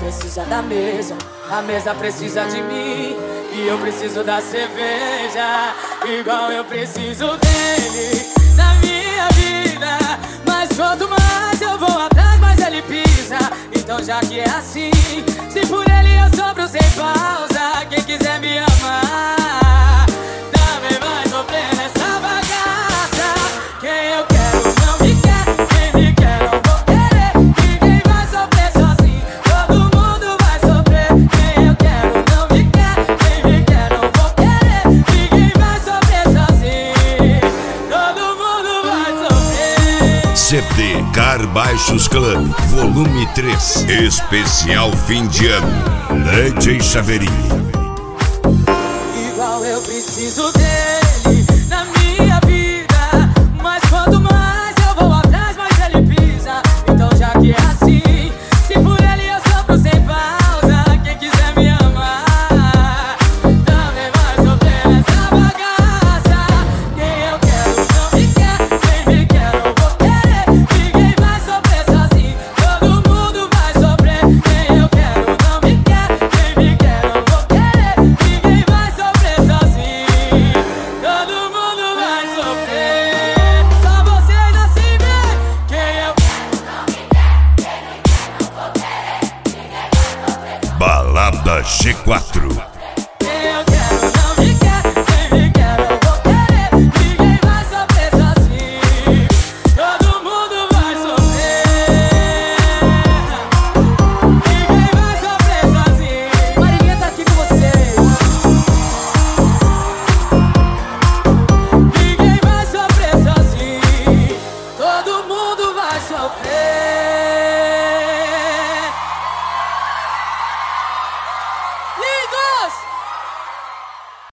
precisa da mesa, a mesa precisa de mim. E eu preciso da cerveja, igual eu preciso dele na minha vida. Mas quanto mais eu vou atrás, mais ele pisa. Então já que é assim, se por ele eu sofro sem pausa, quem quiser me amar também vai sofrer nessa bagaça. Quem eu quero não me quer, quem me quer não vou querer. Ninguém vai sofrer sozinho, todo mundo vai sofrer. Quem eu quero não me quer, quem me quer não vou querer. Ninguém vai sofrer sozinho, todo mundo vai sofrer. CD Car Baixos Club, volume 3, especial fim de ano, DJ Chaveirinho. Igual eu preciso dele na minha vida, mas quanto mais eu vou atrás, mais ele pisa. Então já que é assim, se por ele eu sofro sem pausa, quem quiser me amar também vai sofrer nessa bagaça. Quem eu quero não me quer, quem me quer não vou querer. Ninguém vai sofrer sozinho, todo mundo vai sofrer. Quem eu quero não me quer, quem me quer não vou querer. Ninguém vai sofrer sozinho, todo mundo vai sofrer. Só vocês assim vê. Quem eu quero não me quer, quem me quer não vou querer. Ninguém vai sofrer. Balada G4. Quem eu quero não me quer, quem me quer não vou querer. Ninguém vai sofrer sozinho, todo mundo vai sofrer. Ninguém vai sofrer sozinho. Marinha tá aqui com vocês. Ninguém vai sofrer sozinho, todo mundo vai sofrer.